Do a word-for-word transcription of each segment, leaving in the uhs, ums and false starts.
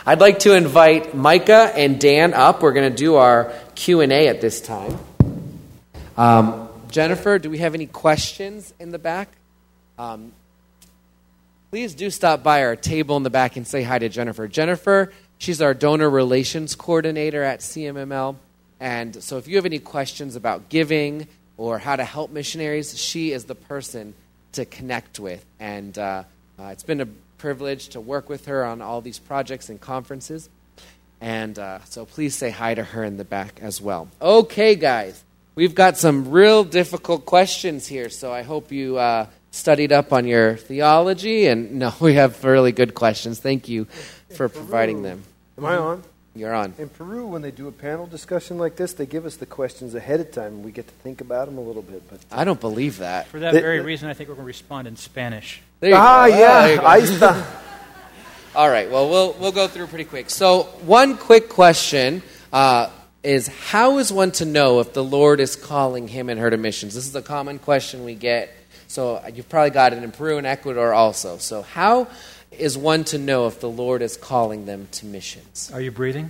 I'd like to invite Micah and Dan up. We're going to do our Q and A at this time. Um, Jennifer, do we have any questions in the back? Um, please do stop by our table in the back and say hi to Jennifer. Jennifer, she's our donor relations coordinator at C M M L. And so if you have any questions about giving or how to help missionaries, she is the person to connect with. And uh, uh, it's been a privilege to work with her on all these projects and conferences. And uh, so please say hi to her in the back as well. Okay, guys, we've got some real difficult questions here, so I hope you uh, studied up on your theology. And no, we have really good questions. Thank you for providing them. Am I on? You're on. In Peru, when they do a panel discussion like this, they give us the questions ahead of time, and we get to think about them a little bit. But I don't believe that. For that They- very reason, I think we're going to respond in Spanish. There you ah, go. yeah, there you go. ahí está. All right, well, we'll we'll go through pretty quick. So one quick question uh, is, how is one to know if the Lord is calling him and her to missions? This is a common question we get. So you've probably got it in Peru and Ecuador also. So how is one to know if the Lord is calling them to missions? Are you breathing?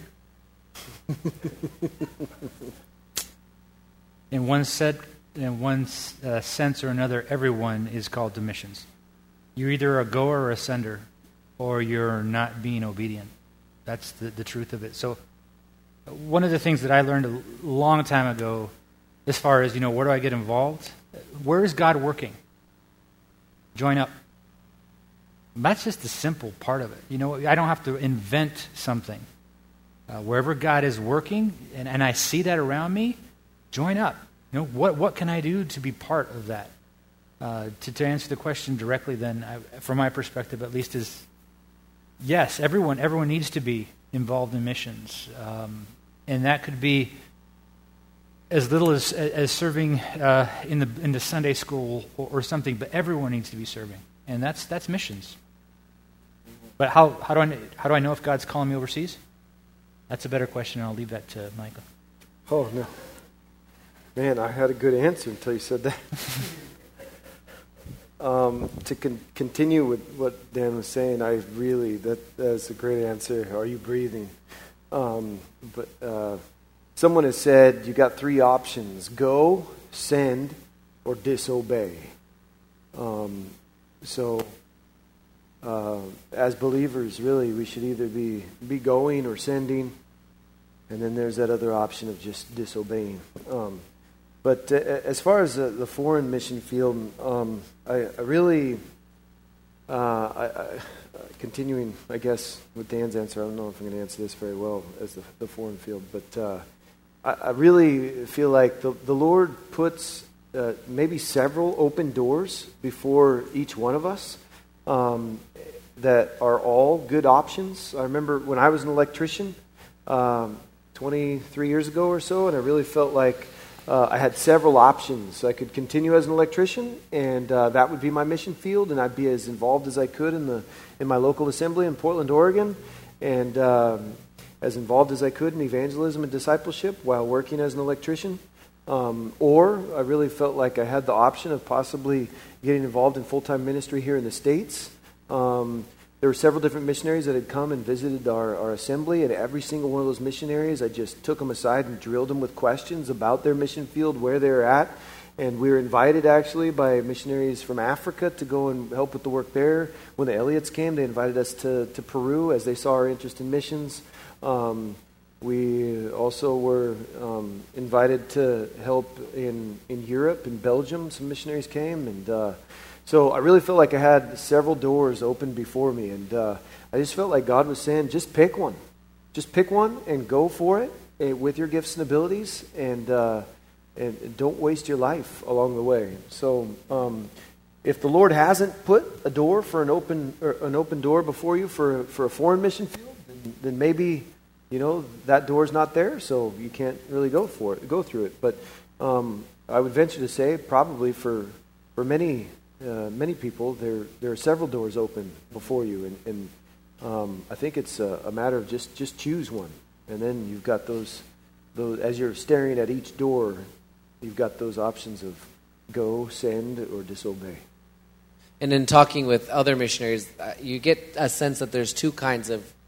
In one set, in one uh, sense or another, everyone is called to missions. You're either a goer or a sender, or you're not being obedient. That's the, the truth of it. So one of the things that I learned a long time ago, as far as, you know, where do I get involved? Where is God working? Join up. That's just the simple part of it. You know, I don't have to invent something. Uh, wherever God is working, and, and I see that around me, join up. You know, what what can I do to be part of that? Uh, to, to answer the question directly, then, I, from my perspective at least, is yes, everyone everyone needs to be involved in missions, um, and that could be as little as as serving uh, in the in the Sunday school or, or something. But everyone needs to be serving, and that's that's missions. But how how do I how do I know if God's calling me overseas? That's a better question, and I'll leave that to Michael. Oh, no. Man, I had a good answer until you said that. um, to con- continue with what Dan was saying, I really, that that's a great answer. Are you breathing? Um, but uh, someone has said you got three options: go, send, or disobey. Um, so, uh, as believers, really, we should either be, be going or sending. And then there's that other option of just disobeying. Um, but uh, as far as the, the foreign mission field, um, I, I really, uh, I, I, continuing, I guess, with Dan's answer, I don't know if I'm going to answer this very well as the, the foreign field, but uh, I, I really feel like the, the Lord puts uh, maybe several open doors before each one of us um, that are all good options. I remember when I was an electrician, um, twenty-three years ago or so, and I really felt like uh, I had several options. I could continue as an electrician, and uh, that would be my mission field, and I'd be as involved as I could in the in my local assembly in Portland, Oregon, and um, as involved as I could in evangelism and discipleship while working as an electrician. Um, or I really felt like I had the option of possibly getting involved in full-time ministry here in the States. Um, There were several different missionaries that had come and visited our, our assembly, and every single one of those missionaries, I just took them aside and drilled them with questions about their mission field, where they were at. And we were invited, actually, by missionaries from Africa to go and help with the work there. When the Elliots came, they invited us to, to Peru as they saw our interest in missions. Um, we also were um, invited to help in, in Europe, in Belgium. Some missionaries came, and uh, So I really felt like I had several doors open before me, and uh, I just felt like God was saying, just pick one. Just pick one and go for it uh, with your gifts and abilities, and uh, and don't waste your life along the way. So um, if the Lord hasn't put a door for an open or an open door before you for for a foreign mission field, then, then maybe you know that door's not there, so you can't really go for it, go through it. But um, I would venture to say, probably for for many. Uh, many people, there there are several doors open before you, and, and um, I think it's a, a matter of just, just choose one, and then you've got those those as you're staring at each door, you've got those options of go, send, or disobey. And in talking with other missionaries, uh, you get a sense that there's two kinds of,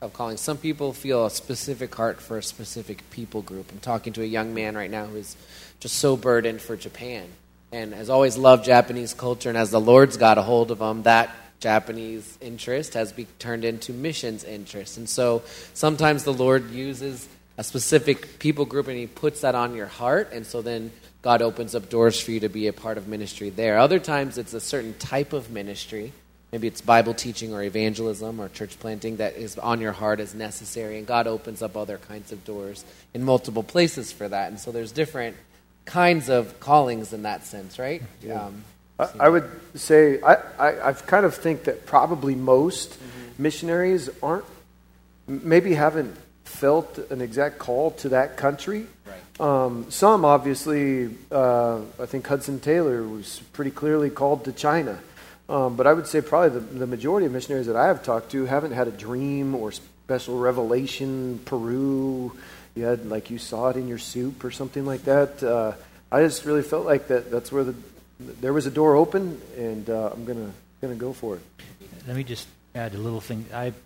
of calling. Some people feel a specific heart for a specific people group. I'm talking to a young man right now who is just so burdened for Japan and has always loved Japanese culture, and as the Lord's got a hold of him, that Japanese interest has be turned into missions interest. And so sometimes the Lord uses a specific people group and he puts that on your heart, and so then God opens up doors for you to be a part of ministry there. Other times it's a certain type of ministry. Maybe it's Bible teaching or evangelism or church planting that is on your heart as necessary, and God opens up other kinds of doors in multiple places for that. And so there's different kinds of callings in that sense, right? Yeah. Um, I, I would say I, I, I kind of think that probably most mm-hmm. missionaries aren't, maybe haven't felt an exact call to that country. Right. Um, some obviously, uh, I think Hudson Taylor was pretty clearly called to China. Um, but I would say probably the, the majority of missionaries that I have talked to haven't had a dream or special revelation. Peru, you had like you saw it in your soup or something like that. Uh, I just really felt like that. That's where the there was a door open, and uh, I'm gonna gonna go for it. Let me just add a little thing. I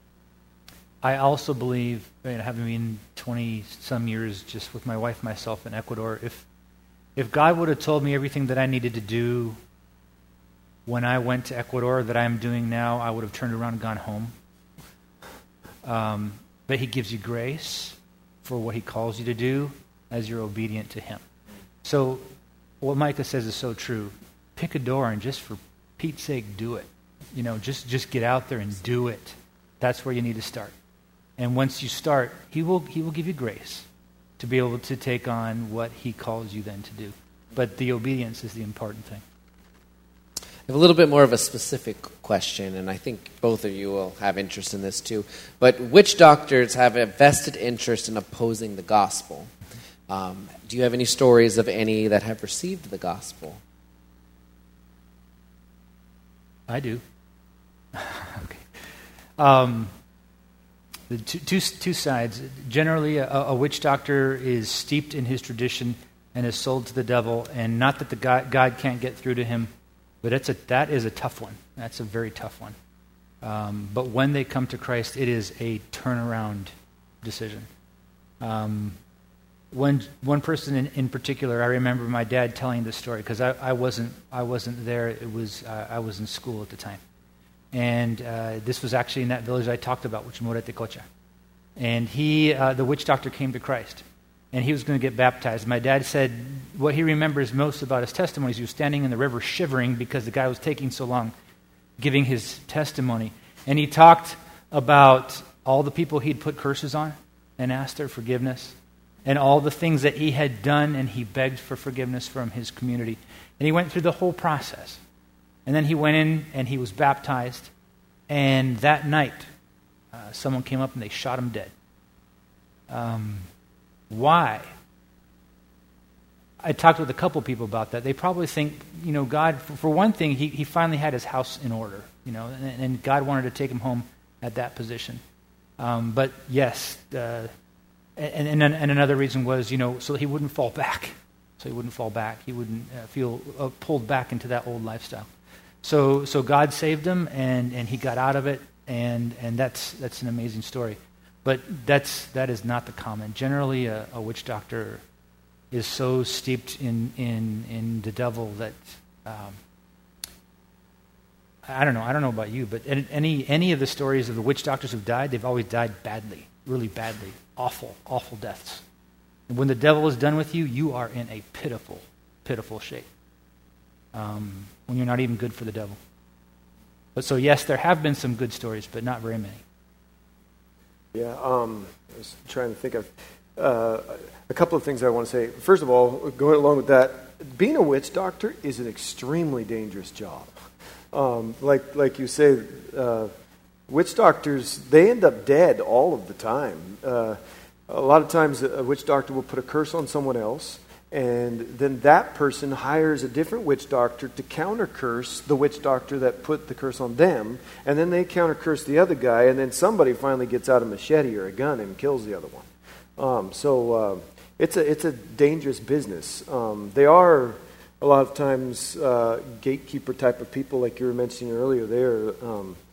I also believe, you know, having been twenty some years just with my wife and myself in Ecuador, if if God would have told me everything that I needed to do when I went to Ecuador that I'm doing now, I would have turned around and gone home. Um, but He gives you grace for what He calls you to do as you're obedient to Him. So what Micah says is so true. Pick a door and just for Pete's sake, do it. You know, just just get out there and do it. That's where you need to start. And once you start, He will He will give you grace to be able to take on what He calls you then to do. But the obedience is the important thing. I have a little bit more of a specific question, and I think both of you will have interest in this too. But witch doctors have a vested interest in opposing the gospel. Um, do you have any stories of any that have received the gospel? I do. Okay. Um, the two, two, two sides. Generally, a, a witch doctor is steeped in his tradition and is sold to the devil, and not that the God, God can't get through to him, but it's a, that is a tough one. That's a very tough one. Um, but when they come to Christ, it is a turnaround decision. Um, one one person in, in particular, I remember my dad telling this story because I, I wasn't I wasn't there. It was uh, I was in school at the time, and uh, this was actually in that village I talked about, which is Moretecocha. And he, uh, the witch doctor, came to Christ, and he was going to get baptized. My dad said what he remembers most about his testimony is he was standing in the river shivering because the guy was taking so long giving his testimony. And he talked about all the people he'd put curses on and asked their forgiveness, and all the things that he had done, and he begged for forgiveness from his community. And he went through the whole process. And then he went in and he was baptized, and that night uh, someone came up and they shot him dead. Um, why? I talked with a couple people about that. They probably think, you know, God, for, for one thing, he, he finally had his house in order, you know, and, and God wanted to take him home at that position. Um, but yes, uh, and, and and another reason was, you know, so he wouldn't fall back. So he wouldn't fall back. He wouldn't uh, feel uh, pulled back into that old lifestyle. So so God saved him, and, and he got out of it, and, and that's that's an amazing story. But that's that is not the common. Generally, a, a witch doctor is so steeped in in, in the devil that um, I don't know. I don't know about you, but any any of the stories of the witch doctors who've died, they've always died badly, really badly, awful, awful deaths. And when the devil is done with you, you are in a pitiful, pitiful shape. Um, when you're not even good for the devil. But so yes, there have been some good stories, but not very many. Yeah, um, I was trying to think of uh, a couple of things I want to say. First of all, going along with that, being a witch doctor is an extremely dangerous job. Um, like like you say, uh, witch doctors, they end up dead all of the time. Uh, a lot of times a witch doctor will put a curse on someone else, and then that person hires a different witch doctor to counter-curse the witch doctor that put the curse on them, and then they counter-curse the other guy, and then somebody finally gets out a machete or a gun and kills the other one. Um, so uh, it's a it's a dangerous business. Um, they are a lot of times uh, gatekeeper type of people, like you were mentioning earlier. They're um,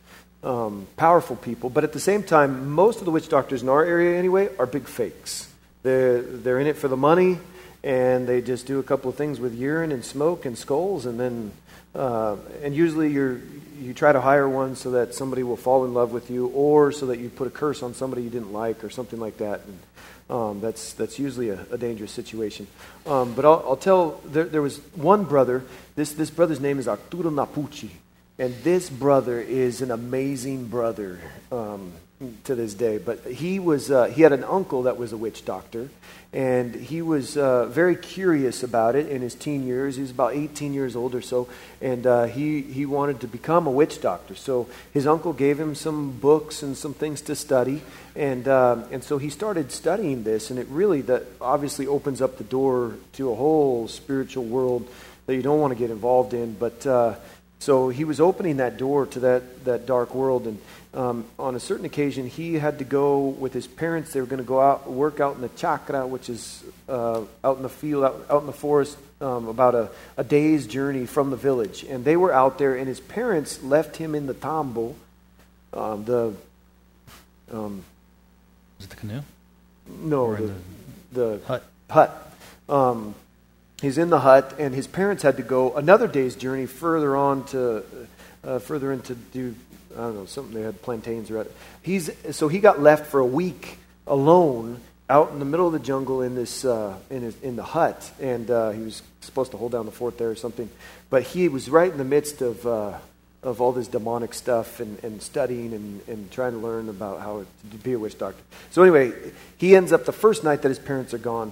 um, powerful people. But at the same time, most of the witch doctors in our area anyway are big fakes. They're, they're in it for the money, and they just do a couple of things with urine and smoke and skulls, and then uh, and usually you're you try to hire one so that somebody will fall in love with you, or so that you put a curse on somebody you didn't like, or something like that. And um, that's that's usually a, a dangerous situation. Um, but I'll, I'll tell. There, there was one brother. This this brother's name is Arturo Napucci, and this brother is an amazing brother um, to this day. But he was uh, he had an uncle that was a witch doctor, and he was uh, very curious about it in his teen years. He was about eighteen years old or so, and uh, he, he wanted to become a witch doctor. So his uncle gave him some books and some things to study, and uh, and so he started studying this, and it really that obviously opens up the door to a whole spiritual world that you don't want to get involved in. But uh, so he was opening that door to that, that dark world, and Um, on a certain occasion, he had to go with his parents. They were going to go out, work out in the chakra, which is uh, out in the field, out, out in the forest, um, about a, a day's journey from the village. And they were out there, and his parents left him in the tambo, um, the... Um, Is it the canoe? No, Or the, the the hut. hut. Um, he's in the hut, and his parents had to go another day's journey further on to, uh, further into do... I don't know, something, they had plantains or other. He's so he got left for a week alone out in the middle of the jungle in this uh, in his, in the hut, and uh, he was supposed to hold down the fort there or something. But he was right in the midst of uh, of all this demonic stuff and, and studying and, and trying to learn about how to be a witch doctor. So anyway, he ends up the first night that his parents are gone.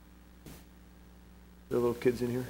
Are there little kids in here?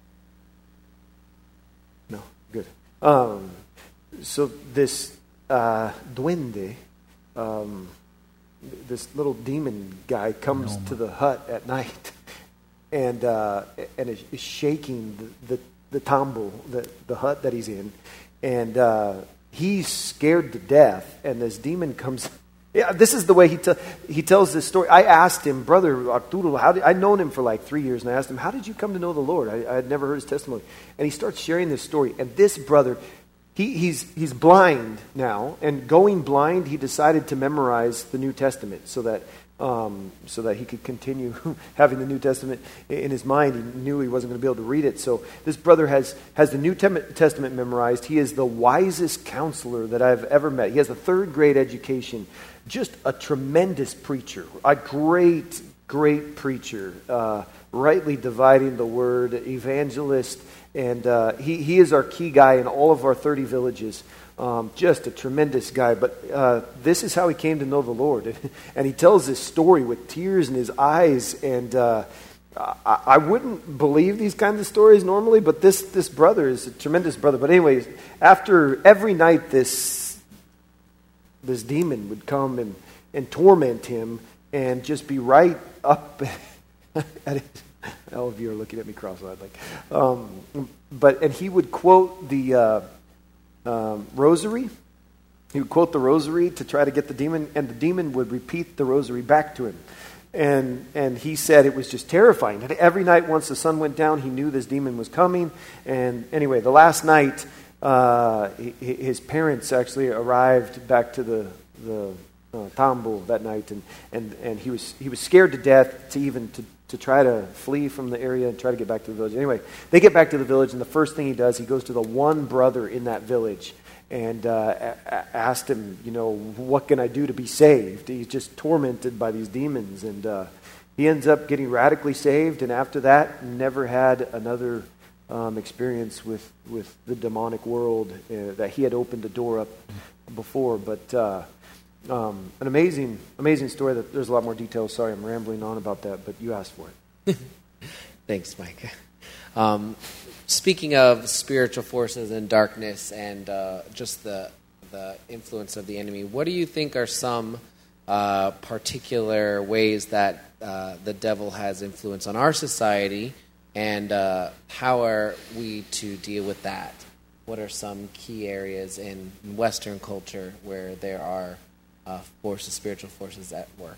No, good. Um, So this uh, duende, um, this little demon guy comes Gnome. to the hut at night, and uh, and is, is shaking the the, the tambo, the the hut that he's in, and uh, he's scared to death. And this demon comes. Yeah, this is the way he te- he tells this story. I asked him, Brother Arturo, how did, I'd known him for like three years, and I asked him, how did you come to know the Lord? I, I had never heard his testimony, and he starts sharing this story. And this brother. He, he's he's blind now, and going blind, he decided to memorize the New Testament so that um, so that he could continue having the New Testament in his mind. He knew he wasn't going to be able to read it. So this brother has has the New Testament memorized. He is the wisest counselor that I've ever met. He has a third grade education. Just a tremendous preacher, a great great preacher, uh, rightly dividing the word, evangelist. And uh, he, he is our key guy in all of our thirty villages. Um, just a tremendous guy. But uh, this is how he came to know the Lord. And he tells this story with tears in his eyes. And uh, I, I wouldn't believe these kinds of stories normally, but this, this brother is a tremendous brother. But anyways, after every night, this this demon would come and, and torment him and just be right up at his... All of you are looking at me cross-eyed, like, um, but and he would quote the uh, um, rosary. He would quote the rosary to try to get the demon, and the demon would repeat the rosary back to him. And and he said it was just terrifying. And every night, once the sun went down, he knew this demon was coming. And anyway, the last night, uh, he, his parents actually arrived back to the the uh, tambo that night, and, and and he was he was scared to death to even to. to try to flee from the area and try to get back to the village. Anyway, they get back to the village, and the first thing he does, he goes to the one brother in that village and uh, a- asked him, you know, what can I do to be saved? He's just tormented by these demons, and uh, he ends up getting radically saved, and after that, never had another um, experience with, with the demonic world uh, that he had opened the door up before. But uh, Um, an amazing, amazing story. That there's a lot more details. Sorry, I'm rambling on about that, but you asked for it. Thanks, Mike. Um, speaking of spiritual forces and darkness, and uh, just the the influence of the enemy, what do you think are some uh, particular ways that uh, the devil has influence on our society, and uh, how are we to deal with that? What are some key areas in Western culture where there are Uh, forces, spiritual forces at work?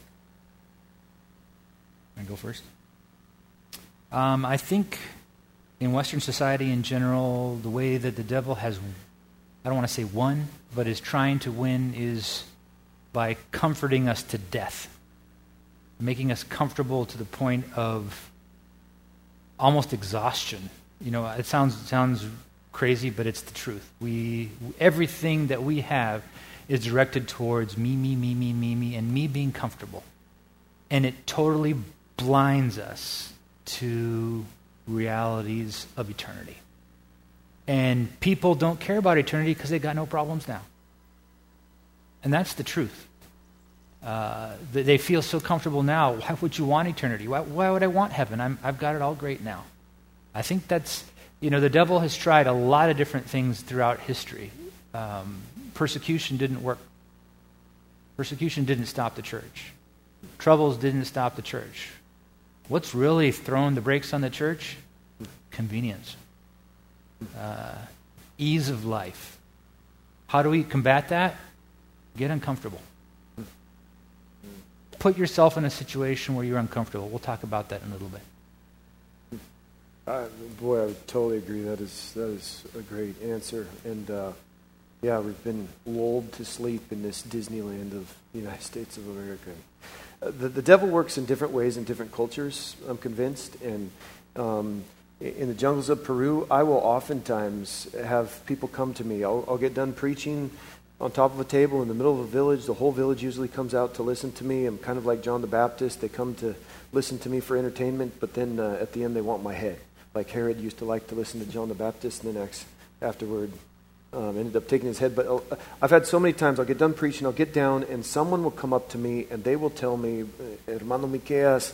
Can I go first? Um, I think in Western society in general, the way that the devil has I don't want to say won, but is trying to win is by comforting us to death, making us comfortable to the point of almost exhaustion. You know, it sounds sounds crazy, but it's the truth. We everything that we have is directed towards me, me, me, me, me, me, and me being comfortable. And it totally blinds us to realities of eternity. And people don't care about eternity because they got no problems now. And that's the truth. Uh, they feel so comfortable now. Why would you want eternity? Why, why would I want heaven? I'm, I've got it all great now. I think that's, you know, the devil has tried a lot of different things throughout history. Um, persecution didn't work. Persecution didn't stop the church. Troubles didn't stop the church. What's really thrown the brakes on the church? Convenience. Uh, ease of life. How do we combat that? Get uncomfortable. Put yourself in a situation where you're uncomfortable. We'll talk about that in a little bit. Uh, boy, I would totally agree. That is that is a great answer. And uh, yeah, we've been lulled to sleep in this Disneyland of the United States of America. Uh, the, the devil works in different ways in different cultures, I'm convinced. And um, in the jungles of Peru, I will oftentimes have people come to me. I'll, I'll get done preaching on top of a table in the middle of a village. The whole village usually comes out to listen to me. I'm kind of like John the Baptist. They come to listen to me for entertainment, but then uh, at the end they want my head. Like Herod used to like to listen to John the Baptist, and then afterward um, ended up taking his head. But uh, I've had so many times, I'll get done preaching, I'll get down, and someone will come up to me, and they will tell me, Hermano Miqueas,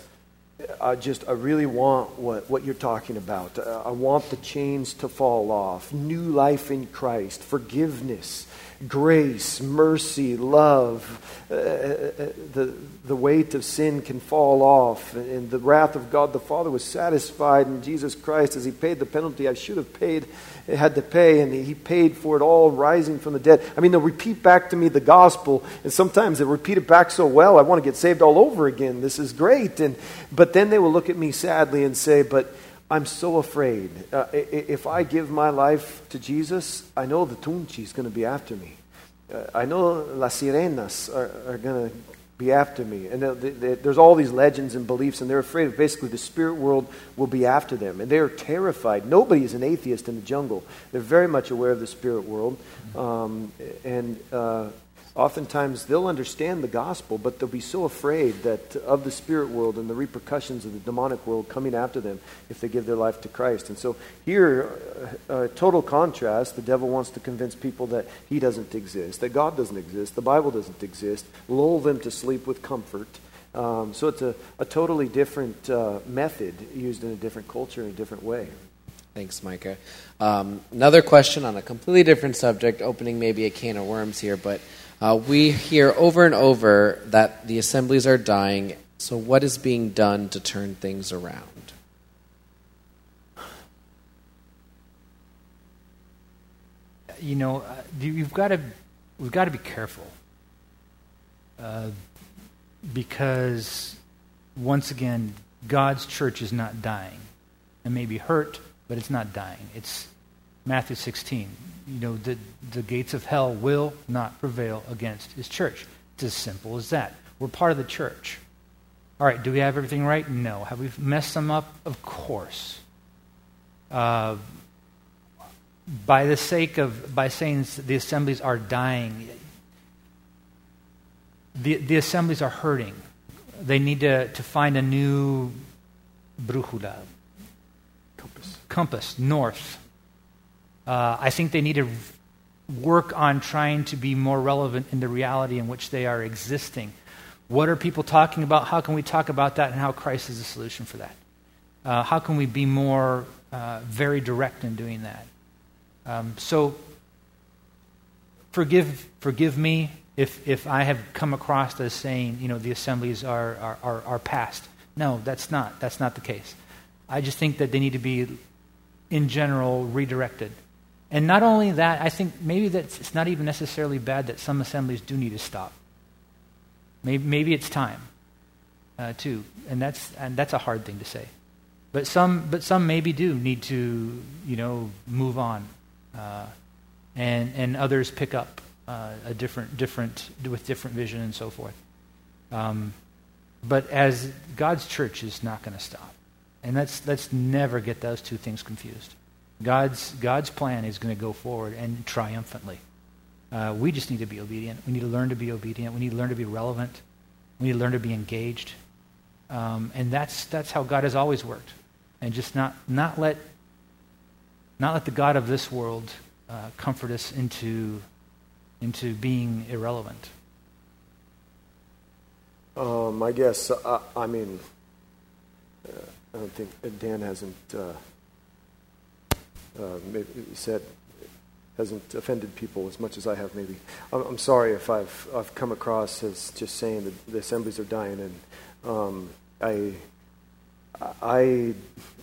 I just, I really want what, what you're talking about. Uh, I want the chains to fall off. New life in Christ, forgiveness, grace, mercy, love. Uh, the, the weight of sin can fall off. And the wrath of God the Father was satisfied in Jesus Christ as He paid the penalty I should have paid, had to pay. And He paid for it all, rising from the dead. I mean, they'll repeat back to me the gospel. And sometimes they repeat it back so well, I want to get saved all over again. This is great. And But then they will look at me sadly and say, but I'm so afraid. Uh, if I give my life to Jesus, I know the Tunchi is going to be after me. Uh, I know Las Sirenas are, are going to be after me. And they, they, there's all these legends and beliefs, and they're afraid of basically the spirit world will be after them. And they're terrified. Nobody is an atheist in the jungle. They're very much aware of the spirit world. Um, and uh, oftentimes they'll understand the gospel, but they'll be so afraid that of the spirit world and the repercussions of the demonic world coming after them if they give their life to Christ. And so here, uh, total contrast, the devil wants to convince people that He doesn't exist, that God doesn't exist, the Bible doesn't exist, lull them to sleep with comfort. Um, so it's a, a totally different uh, method used in a different culture in a different way. Thanks, Micah. Um, another question on a completely different subject, opening maybe a can of worms here, but Uh, we hear over and over that the assemblies are dying. So what is being done to turn things around? You know, uh, you've got to we've got to be careful uh, because once again, God's church is not dying. It may be hurt, but it's not dying. It's Matthew sixteen. You know, the, the gates of hell will not prevail against His church. It's as simple as that. We're part of the church. All right, do we have everything right? No. Have we messed them up? Of course. Uh, by the sake of, by saying the assemblies are dying, the, the assemblies are hurting. They need to, to find a new brújula, compass, compass north. Uh, I think they need to work on trying to be more relevant in the reality in which they are existing. What are people talking about? How can we talk about that, and how Christ is the solution for that? Uh, how can we be more uh, very direct in doing that? Um, so forgive forgive me if if I have come across as saying, you know, the assemblies are are, are, are past. No, that's not. That's not the case. I just think that they need to be, in general, redirected. And not only that, I think maybe that it's not even necessarily bad that some assemblies do need to stop. Maybe, maybe it's time, uh, too, and that's and that's a hard thing to say. But some, but some maybe do need to, you know, move on. Uh, and and others pick up uh, a different different with different vision and so forth. Um, but as God's church is not going to stop, and let's let's never get those two things confused. God's God's plan is going to go forward and triumphantly. Uh, we just need to be obedient. We need to learn to be obedient. We need to learn to be relevant. We need to learn to be engaged. Um, and that's that's how God has always worked. And just not not let not let the God of this world uh, comfort us into into being irrelevant. Um, I guess uh, I mean uh, I don't think Dan hasn't uh, uh, maybe said hasn't offended people as much as I have. Maybe I'm, I'm sorry if I've I've come across as just saying that the assemblies are dying, and um, I I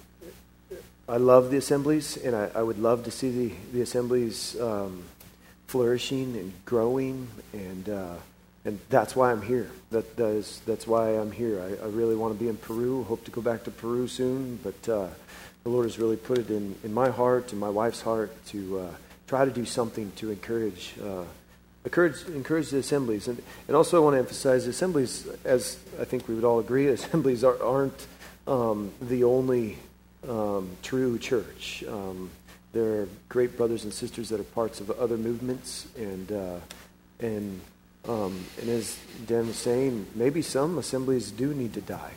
I love the assemblies, and I, I would love to see the the assemblies um, flourishing and growing, and uh, and that's why I'm here. That, that is that's why I'm here. I, I really want to be in Peru. Hope to go back to Peru soon, but uh, the Lord has really put it in, in my heart and my wife's heart to uh, try to do something to encourage uh, encourage encourage the assemblies, and and also I want to emphasize the assemblies, as I think we would all agree, assemblies are, aren't um, the only um, true church. Um, there are great brothers and sisters that are parts of other movements, and uh, and um, and as Dan was saying, maybe some assemblies do need to die.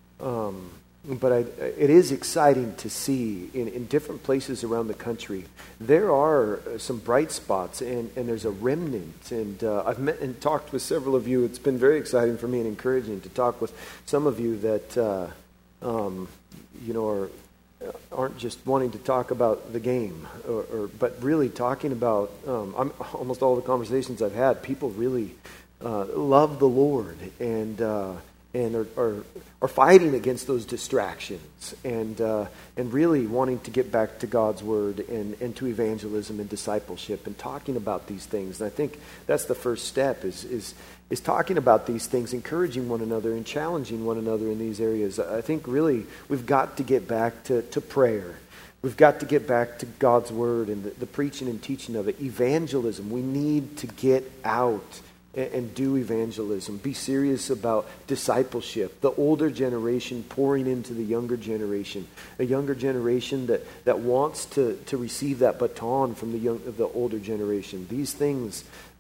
Um, But I, it is exciting to see in, in different places around the country, there are some bright spots, and, and there's a remnant. And uh, I've met and talked with several of you. It's been very exciting for me and encouraging to talk with some of you that, uh, um, you know, are, aren't just wanting to talk about the game, or, or but really talking about, um, I'm, almost all the conversations I've had, people really uh, love the Lord, and uh and are, are are fighting against those distractions, and uh, and really wanting to get back to God's Word and, and to evangelism and discipleship and talking about these things. And I think that's the first step, is is is talking about these things, encouraging one another and challenging one another in these areas. I think really we've got to get back to, to prayer. We've got to get back to God's Word and the, the preaching and teaching of it. Evangelism. We need to get out and do evangelism. Be serious about discipleship. The older generation pouring into the younger generation. A younger generation that, that wants to, to receive that baton from the young, the older generation. These things,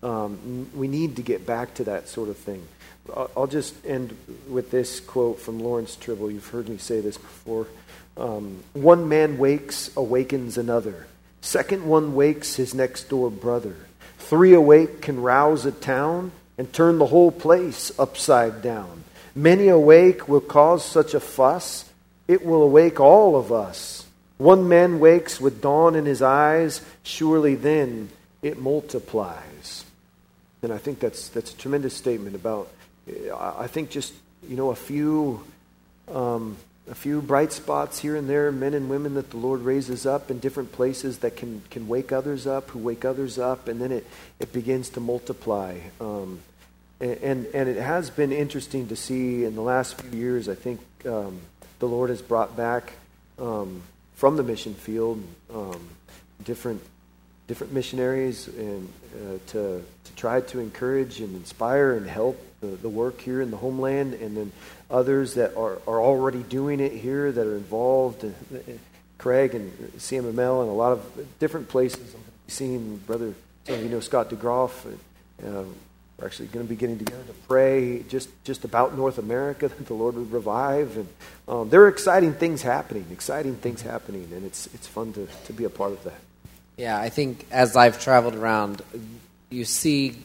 um, we need to get back to that sort of thing. I'll just end with this quote from Lawrence Tribble. You've heard me say this before. Um, one man wakes, awakens another. Second one wakes his next door brother. Three awake can rouse a town and turn the whole place upside down. Many awake will cause such a fuss, it will awake all of us. One man wakes with dawn in his eyes, surely then it multiplies. And I think that's that's a tremendous statement about, I think just, you know, a few... Um, A few bright spots here and there, men and women that the Lord raises up in different places that can, can wake others up, who wake others up, and then it, it begins to multiply. Um, and, and and it has been interesting to see in the last few years, I think um, the Lord has brought back um, from the mission field um, different different missionaries and uh, to, to try to encourage and inspire and help the, the work here in the homeland, and then others that are, are already doing it here that are involved. Craig and C M M L and a lot of different places. I'm seeing Brother, some of you know Scott DeGroff. Uh, we're actually going to be getting together to pray just, just about North America that the Lord would revive. And um, there are exciting things happening, exciting things happening, and it's it's fun to, to be a part of that. Yeah, I think as I've traveled around, you see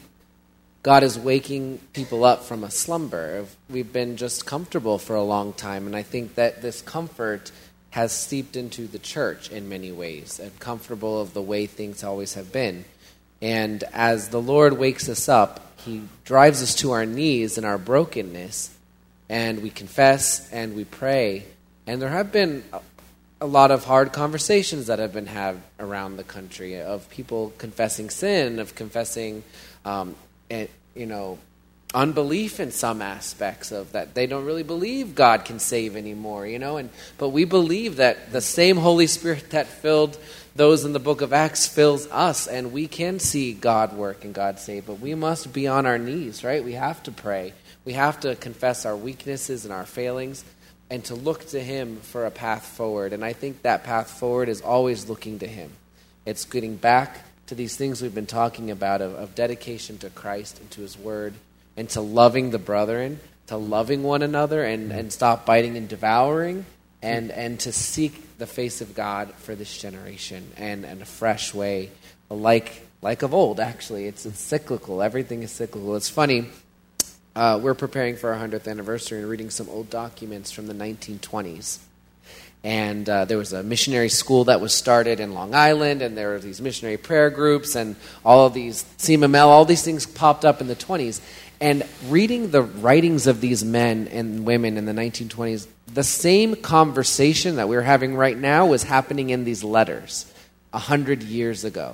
God is waking people up from a slumber. We've been just comfortable for a long time, and I think that this comfort has seeped into the church in many ways, and comfortable of the way things always have been. And as the Lord wakes us up, He drives us to our knees in our brokenness, and we confess and we pray. And there have been a lot of hard conversations that have been had around the country of people confessing sin, of confessing, um, and, you know, unbelief in some aspects of that. They don't really believe God can save anymore, you know. And but we believe that the same Holy Spirit that filled those in the book of Acts fills us, and we can see God work and God save. But we must be on our knees, right? We have to pray. We have to confess our weaknesses and our failings, and to look to Him for a path forward. And I think that path forward is always looking to Him. It's getting back to these things we've been talking about of, of dedication to Christ and to His Word, and to loving the brethren, to loving one another, and, and stop biting and devouring, and, and to seek the face of God for this generation, and in a fresh way, like like of old, actually. It's, it's cyclical. Everything is cyclical. It's funny. Uh, we're preparing for our hundredth anniversary and reading some old documents from the nineteen twenties. And uh, there was a missionary school that was started in Long Island, and there were these missionary prayer groups, and all of these, C M M L, all these things popped up in the twenties. And reading the writings of these men and women in the nineteen twenties, the same conversation that we're having right now was happening in these letters a hundred years ago.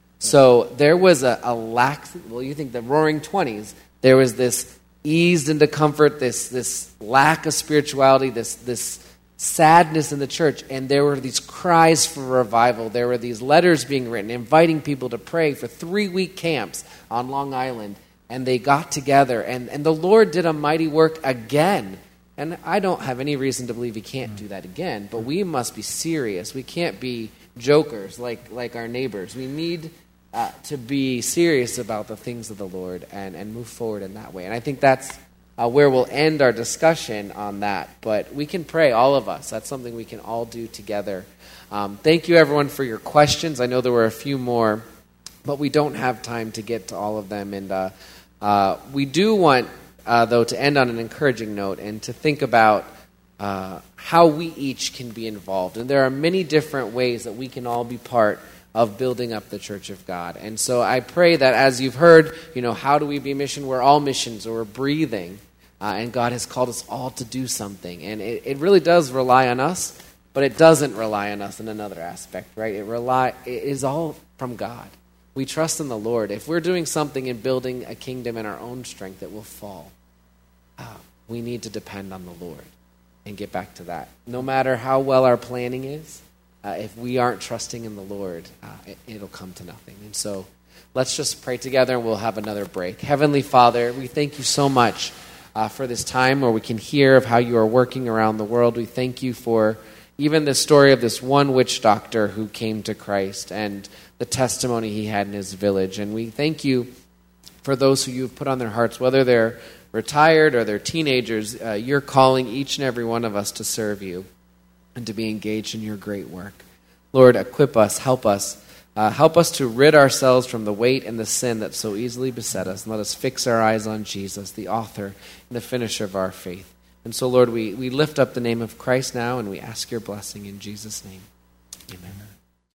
So there was a, a lack, well, you think the roaring twenties, there was this eased into comfort, this this lack of spirituality, this this sadness in the church, and there were these cries for revival. There were these letters being written, inviting people to pray for three-week camps on Long Island. And they got together, and, and the Lord did a mighty work again. And I don't have any reason to believe He can't do that again, but we must be serious. We can't be jokers like, like our neighbors. We need uh, to be serious about the things of the Lord and, and move forward in that way. And I think that's uh, where we'll end our discussion on that. But we can pray, all of us. That's something we can all do together. Um, thank you, everyone, for your questions. I know there were a few more, but we don't have time to get to all of them. And uh, Uh, we do want, uh, though, to end on an encouraging note and to think about uh, how we each can be involved. And there are many different ways that we can all be part of building up the Church of God. And so I pray that as you've heard, you know, how do we be mission? We're all missions, or we're breathing. Uh, and God has called us all to do something. And it, it really does rely on us, but it doesn't rely on us in another aspect, right? It rely it is all from God. We trust in the Lord. If we're doing something and building a kingdom in our own strength, it will fall. Uh, we need to depend on the Lord and get back to that. No matter how well our planning is, uh, if we aren't trusting in the Lord, uh, it, it'll come to nothing. And so let's just pray together, and we'll have another break. Heavenly Father, we thank you so much uh, for this time where we can hear of how you are working around the world. We thank you for even the story of this one witch doctor who came to Christ, and the testimony he had in his village. And we thank you for those who you've put on their hearts, whether they're retired or they're teenagers. Uh, you're calling each and every one of us to serve you and to be engaged in your great work. Lord, equip us, help us. Uh, help us to rid ourselves from the weight and the sin that so easily beset us. And let us fix our eyes on Jesus, the author and the finisher of our faith. And so, Lord, we, we lift up the name of Christ now, and we ask your blessing in Jesus' name. Amen.